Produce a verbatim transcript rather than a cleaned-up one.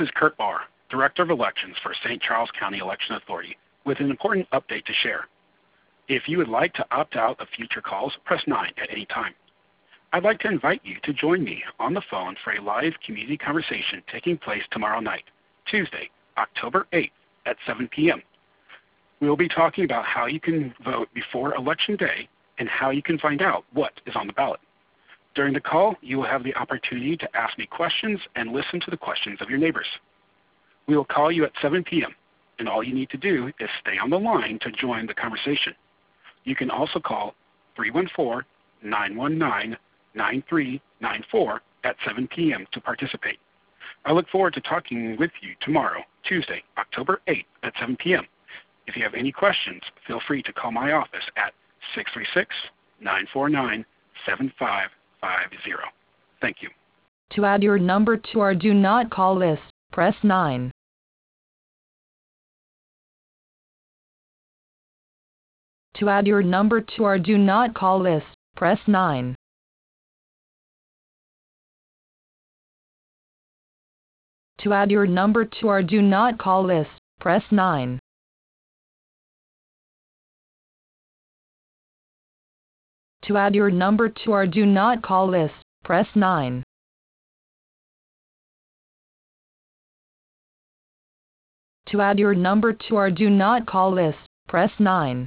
This is Kurt Barr, Director of Elections for Saint Charles County Election Authority, with an important update to share. If you would like to opt out of future calls, press nine at any time. I'd like to invite you to join me on the phone for a live community conversation taking place tomorrow night, Tuesday, October eighth at seven p m We will be talking about how you can vote before Election Day and how you can find out what is on the ballot. During the call, you will have the opportunity to ask me questions and listen to the questions of your neighbors. We will call you at seven p m, and all you need to do is stay on the line to join the conversation. You can also call three one four, nine one nine, nine three nine four at seven p m to participate. I look forward to talking with you tomorrow, Tuesday, October eighth at seven p m If you have any questions, feel free to call my office at six three six, nine four nine, seven five five zero. Thank you. To add your number to our do not call list, press nine. To add your number to our do not call list, press nine. To add your number to our do not call list, press nine. To add your number to our do not call list, press nine. To add your number to our do not call list, press nine.